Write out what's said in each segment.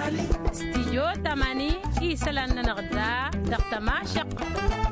استديو تماني إيسلان نغدا دقتما شق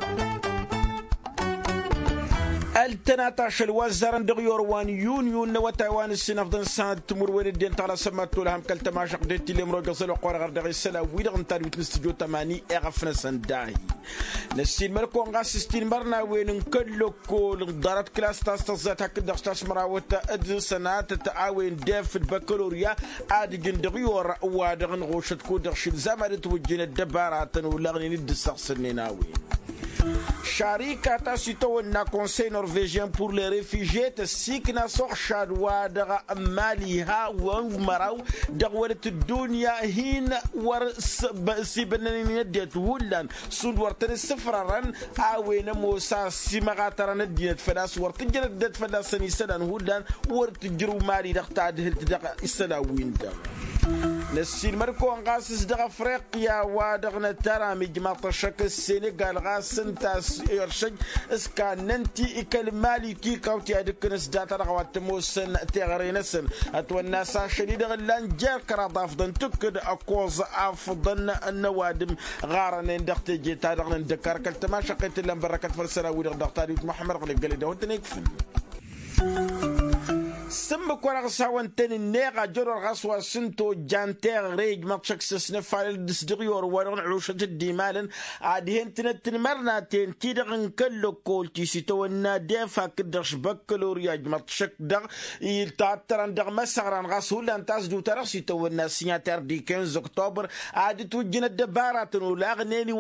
التناتاش الوزارة دغيور وان يونيون وتايوان السنة فضن سنة تمر وين الدين تعالى سماتو لهم كالتماشق ديتي اللي مروق يصلوا قوار غير دغي السنة ويدغن تاربيت نستجو تماني اغفنا سنداهي نسين ملكو انغاس ستين مرنا وين نكلو كول دارت كلاس تاستازات هكذا دغشتاش مراوتا ادو سنة تتعاوين دافد بكالوريا عادقن دغيور وادغن غوشت كو دغشل زمن توجين الدبارات ولغني ندسق سنيناوين شركة سيتونا كونسي نورفيجيان بور لي ريفوجي تسيكنا صخشاد ودغ ماليها ومراو دغورت الدنيا هين ور سيبنني نديت ولان سود ورتن سفررن اوين موسى سيمغاترن نديت فلاس ورتجر دت فلاسني سدان ولان ورتجرو مالي دغتاد دغ السلاوين دغ نسين مركو انغاسس دغ افريقيا ودغنا ترى مجمع شك السنغال غاسن تاس يرشج اسكان ننتي كالمالي كي كاوتي هذيك ناس داتا رغوات موسن تغرينسن اتونا سا شديد غلان جار كرضاف دن تكد اكوز افضن النوادم غارن دختي جي تارغ ندكر كلتما شقيت لهم بركه فرسنا ودغ دختاري محمد قال لي دونت نكفل سم كورا غساوان تاني نيغا جرور غسوا سنتو جانتير ريج ماتشك سنفال دسدغيور ورغن عروشة الديمالن عادهن تنمرنا تين تيدغن كلو كول تيسيتو النادفا كدرش بكالورياج ماتشك دغ يلتاتران دغ مسغران غسول انتاز دو ترسيتو الناسياتر دي 15 اكتوبر عادي توجين الدبارات ولاغنيني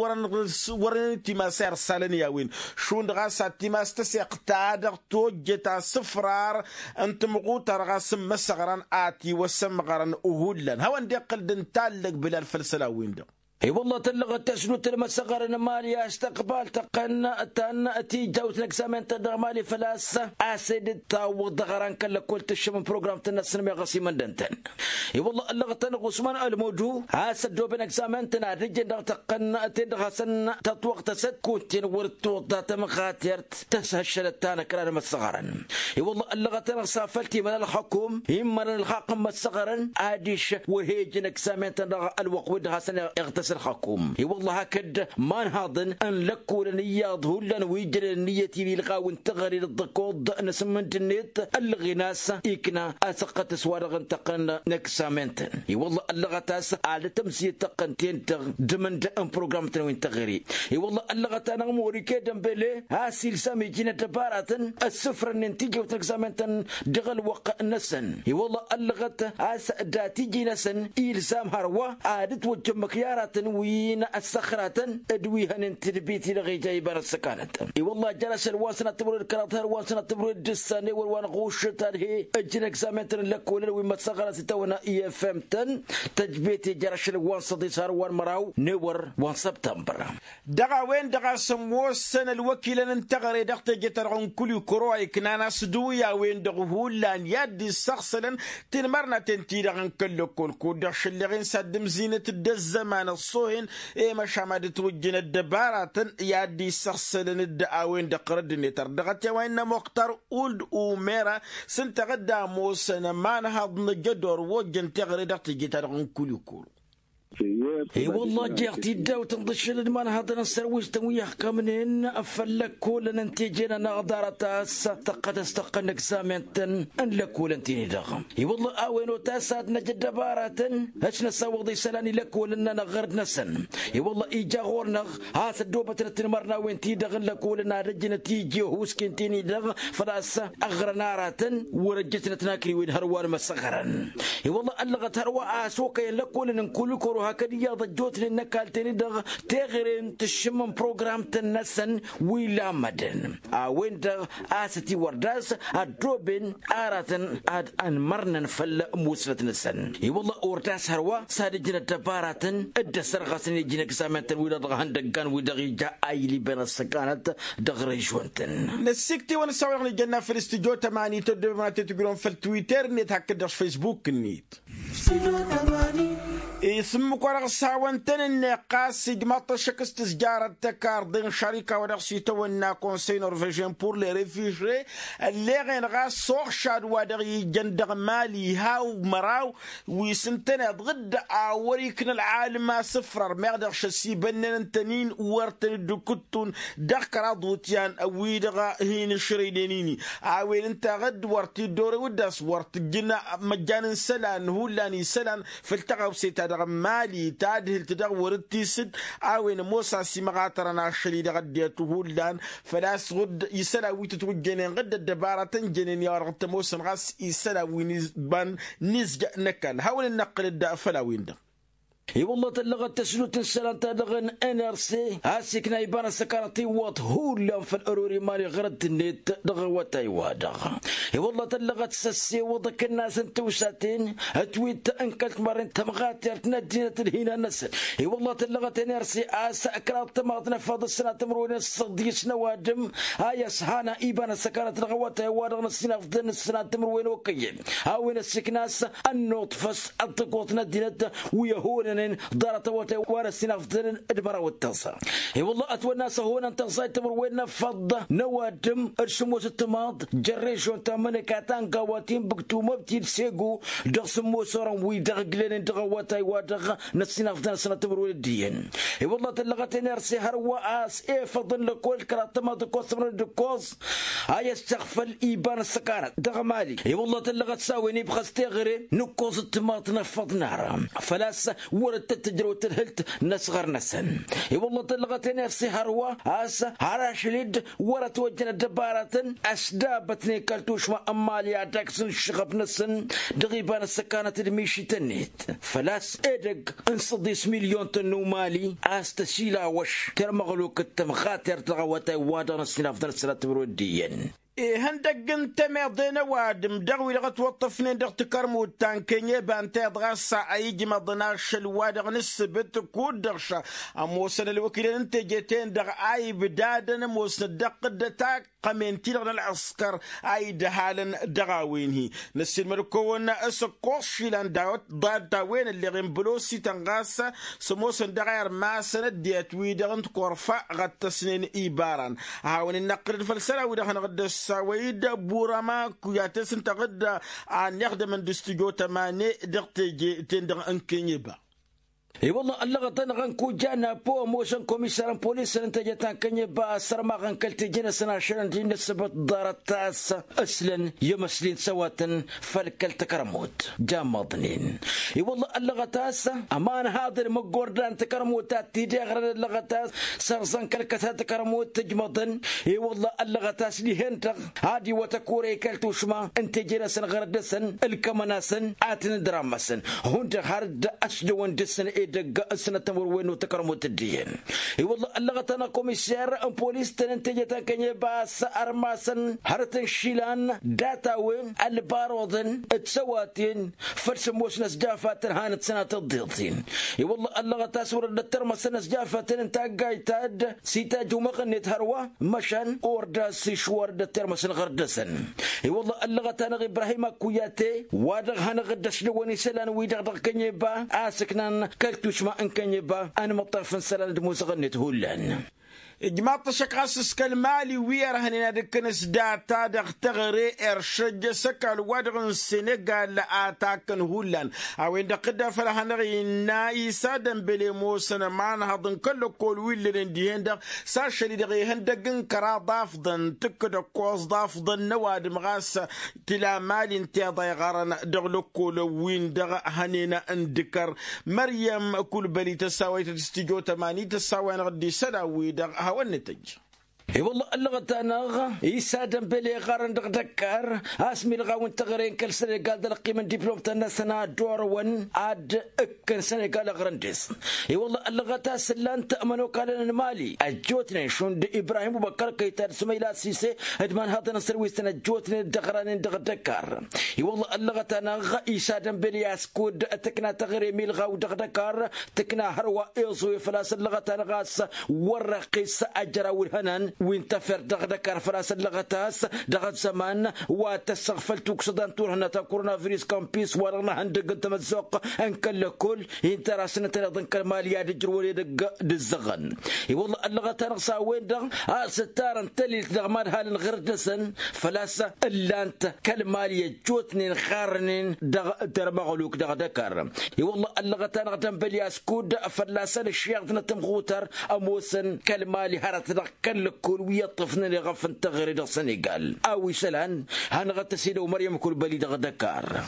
ورن تيماسير سالنيا وين شون غاسا تيماس تسيق تادغ توجتا سفرار انتم قوتر غاسم مسغران آتي وسمغران أهولن هوا ندقل دنتالك بلا الفلسلاوين دو اي والله تلغى تسنوت المسغر مالي استقبال تقن اتي جوت نكسامن تدغ مالي فلاسه اسيد تاو دغران كل كل تشم بروجرام تنسن مي غسي مندنتن اي والله اللغه عثمان الموجو اسدو بنكسامن تنادج دغ تقن اتي دغسن تطوق تسد كوتين ورتو ذات مخاتيرت تسهشلت انا كران مسغرن اي والله اللغه نصافلتي من الحكم يمر الحكم مسغرن اديش وهيج نكسامن تدغ الوقود حسن الحكوم اي والله هكذا ما نهضن ان لكو لنياض هلا ويجري نيتي للغاون تغري للضكود نسمنت النت الغناس يكنا اسقط سوارغ تقن نكسامنت اي والله اللغه تاس على تمسي تقنتين دمن ان بروجرام تنوين تغري اي والله اللغه انا موري كدم بلي هاسيل سامي جينا تباراتن السفر ننتيجه وتكسامنت دغل وق نسن اي والله اللغه اس داتي جينسن الزام هروا عادت وجه مخيارات وين الصخرة ادويها ننتربيتي لغي جايبان السكانة اي والله جلس الواسنة تبرو الكراتها الواسنة تبرو الدساني والوان غوش تارهي اجنك سامنتن لك ولا وين ما تصغر ستونا اي فهمتن تجبيتي جرش الواسطي صار وان مراو نور وان سبتمبر دغا وين دغا سموسن الوكيل ننتغري دغت جترعون كل كروي كنانا سدويا وين دغهولان يدي سخسلن تنمرنا تنتيرغن كل كل دغش اللي غين سدم زينة الدزمان الصوين اي مش عماد توجين الدبارات يادي سخسلن الدعاوين دقرد نتر دغت وين مختار اولد اوميرا سنت غدا موسن ما نهض نجدور وجن تغري دغت جترعون كل اي والله جيغتي داو تنضش لما هذا نسرويش تنويا كامنين افلك كل ننتيجنا نغدار تاس تقد استقنك سامنتن ان لكول انتي دغم اي والله اوينو تاسات نجد باراتن اش نسوضي سلاني لكول اننا نغرد نسن اي والله ايجا غورنغ هاس الدوبه تنمرنا وين تي دغن لكول انا رجنا تيجي هوسكنتيني دغ فراس اغرناراتن ورجتنا تناكري وين هروان مسخرن اي والله اللغه هروا اسوك لكول نكل كرو هكذا يا ضجوت للنكالتين دغ تغرين تشمم بروجرام تنسن ويلا مدن وين دغ آستي ورداس الدروبين آراتن اد ان مرنن فل موسلت نسن اي والله اورداس هروا سادجنا دباراتن ادسر غسن جنك سامنتن ويلا دغ هندقان ويدغ جا ايلي بين السكانات دغ ريشونتن نسكتي ونساوي الجنة في الاستديو تماني تدو ما تتقولون في التويتر نيت هكذا فيسبوك نيت ثم قرغ ساوانتن النقاس جماط شكس تسجارة تكار ضمن شركة ورقصي تونا كونسي نورفيجين بور لي ريفيجري اللي غين غاس صوغ شاد وادغي جندغ مالي هاو مراو ويسنتن ضد وريكن العالم صفر مغدغ شسي بنن تنين ورتن دكتون دخر ضوتيان ويدغا هين شريدينيني عاوين انت غد ورتي دور وداس ورت جنا مجان سلان هولاني سلان فالتغاو سيتا مالي تادهل تدغور التيسد عاوين موسى سيمغاترنا شريد غديته هولان فلاس غد يسلا ويتتوجنين غد الدبارة جنين يارغت موسى غاس يسلا وينزبان نزجأ نكال هاول النقل الداء فلاوين ده اي والله تلغت تسلوت السلام تلغن NRC هاسك نايبان سكارتي وات هولان في الاروري مالي غرد النت دغوات ايوادا اي والله تلغت سسي وضك الناس انتوساتين اتويت انكلت مرين تمغاتي تندينة الهينا نسل اي والله تلغت NRC اساكرات تمغتنا فاض السنة تمرون الصديس نوادم هاي سهانا ايبان سكارت دغوات ايوادا نسينا فضن السنة تمرون وكيين هاوين السكناس النوطفس التقوط ندينة ويهون دارت وانا سنافدن ادمر والتصا اي والله اتوناس هون انت صايت تمر وين فض نوادم ارسموس التماض جريشون تمنكاتان قواتين بكتو مبتي سيغو دغسمو سورن وي دغلن دغواتاي وادغ نسنافدن سنه تمر وديين اي والله تلغتين ارسي هروا اس اي فضن لكل كراتما دكوس من دكوس هاي استغفل ايبان السكانه دغمالي اي والله تلغت ساويني بخستي غيري نكوز التماط نفض نار فلاس ورد تتجرو تلهلت نصغر نسن اي والله تلغتين نفسي هروا اسا هراش ليد ورد وجنا دبارة اسدابتني كالتوش ما اماليا داكسن شغب نسن دغيبان السكانة الميشي تنيت فلاس ادق انصديس مليون تنو مالي استشيلا وش ترمغلوك التمخاتر تغواتي وادا نسنا افضل السنة بروديين هندق انت ماضينا وادم دغوي لغت وطفنين دغ تكرمو تانكيني بانتي دغسا ايجي مضناش الوادغ نسبت كود دغشا اموسن الوكيلين انت جيتين دغ اي بدادن موسن دق دتاك قمنتي لغن العسكر اي دهالن دغاوينهي نسي المركوون اسكوشي لان داوت ضاد داوين اللي غن بلوسي تنغاسا سموسن دغير ماسن ديت ويدغن تكورفا غتسنين ايباران هاون النقل الفلسلة ويدغن غدس سويد بورما كياتس انتقد عن يخدم اندستيجو تماني دقتي تندغ انكينيبا اي والله اللغة غنكو جانا بو موشن كوميسار بوليس انت جاتان كني با سرما غنكلتي جينا سنا شرن دي نسبت دارتاس اسلن يمسلين سواتن فلكل تكرموت جامضنين اي والله اللغة تاس امان هذا المقوردان تكرموت تيجي غير اللغة تاس سرزن كلكتا تكرموت تجمضن اي والله اللغة تاس لي هنت هادي وتكوري كلتو شما انت جينا سن غردسن الكمناسن اتن درامسن هونت هارد اسدون دسن دق السنة تمر وين وتكرموا الدين اي والله اللغتنا كوميسار بوليس تنتجتا كني باس ارماسن هرتن شيلان داتا وين البارودن تسواتين فرسموس ناس جافاتن هانت سنة الضيطين اي والله اللغة سور الترمس ناس جافاتن انت قايتاد سيتا جومقنيت هروا مشان اوردا سيشوار الترمس غردسن اي والله اللغتنا ابراهيم كوياتي وادغ هنغدش لوني سلان ويدغ كني با اسكنان كلتوش ما انكن يبا انا مطرف سلالد موسغنت هولان جماعة شقاس كالمالي ويرهن دكنس داتا دغ تغري ارشج سكال ودغن سنغال لآتاكن هولان اوين دقدا فلهنغي نايسا دنبلي موسن مان هضن كل كل ويلن ديهن دغ ساشلي دغي هندقن كرا ضافضن تكدا كوز ضافضن نواد مغاس تلا مالي انتيضا غارن دغلو كل وين دغ هنينا اندكر مريم كل بلي تساوي تستيجو تماني تساوي نغدي سلاوي دغ هو النتج اي والله اللغة تناغ يسادم بلي غارن دغدكار اسمي الغاون تغرين كل سنغال دلقي من دبلوم تنا سنة دور ون عاد اكن سنغال غرندس اي والله اللغة تاسلان تأمنوا كالن مالي الجوتني شون ابراهيم بكر كيتار سميلا سيسي ادمان هذا نصروي سنة جوتني دغران دغدكار اي والله اللغة تناغ يسادم بلي اسكود تكنا تغري ميل غاو دغدكار تكنا هروا ايزو فلاس اللغة تنغاس ورقيس اجرا والهنان وين تفر دغدكار فراس اللغتاس دغد زمان وتسغفل توكسدان تور هنا كورونا فيروس كامبيس ورنا عندك انت متسوق انكل كل انت راسنا تنظن كماليا دجر وليد دزغن والله اللغه نقصا وين دغ ستار انت اللي دغماد هال غردسن فلاسه الا انت كالماليا جوتني خارنين دغ مغلوك دغدكار والله اللغه نقدم بلياس كود فلاسه الشيخ تمغوتر اموسن كالمالي هرت كل كل ويطفن اللي غفن تغري دغ السنغال او سلان هنغتسيدو مريم كل بلي دغدكار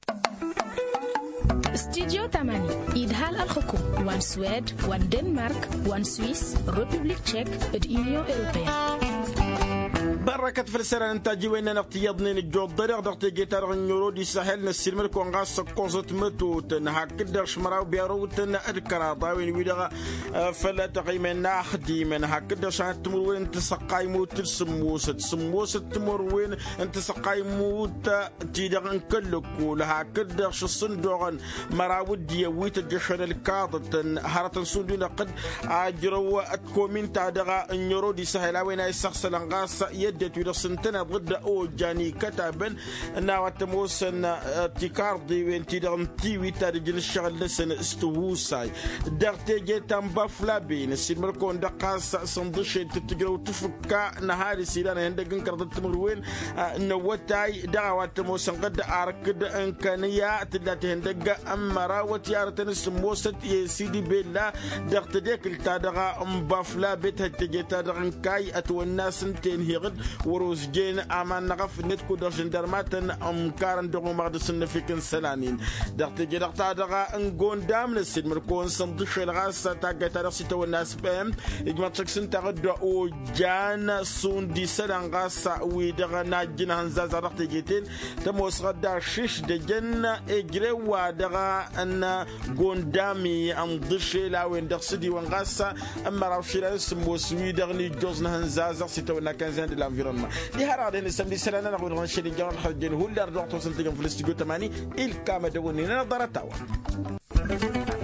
استديو 8 إدهال الحكوم وان سويد وان دنمارك وان سويس ريبوبليك تشيك اليونيون أوروبية بركة فلسرة انتاجي وين نقتيضني الجود ضرق دقتي جيتار غنيورو دي ساحل نسير كون غاس كوزت متوت هكذا شمراو بيروت الكرا طاوين ويدغا فلا تقيمنا خدي من هكذا شان تمر وين تسقاي موت سموسة تمر وين انت سقاي موت تيدغ كل كل هكذا شو صندوق مراود دي ويت الجشن الكاضت هرتن سندونا قد اجروا الكومين تاع نيورو دي ساحل وين يسخسل غاس يدت ودسنتنا ضد او جاني كتابن ناوات موسن تيكاردي وين تيدغنتي ويتارجن الشغل لسن استووساي دغتي جيتام بافلابين سيمركون دقاس صندوش تتجرو تفكا نهار سيدان هندغن كردت مروين نوتاي دعوات موسن قد اركد انكانيا تدات هندغ امرا وتيارتن سموست يا سيدي بيلا دغت ديك التادغا بافلابيت هتجيتا دغنكاي اتوناس تنهي وروز جين امان نغف نتكو در جندرماتن كارن دغو مغدسن فيكن سلانين دغت جي دغت دغا انغون دام نسيد مركون صندوش الغاس تاغتا رسيتو الناس بهم اجما تشكسن تغد او جان سون دي سلان غاس وي دغ ناجين هنزاز دغت جيتين تموس غدا شيش دجن اجروا دغا ان غوندامي ام دشي لا وين دغسدي وانغاس اما راوشيلا سموس وي دغني جوزن هنزاز سيتو لا كانزان de l'environnement di harade ni samedi salana na ko shedi jawan khadjen huldar doctor santigam flistigo tamani il kama de woni na daratawa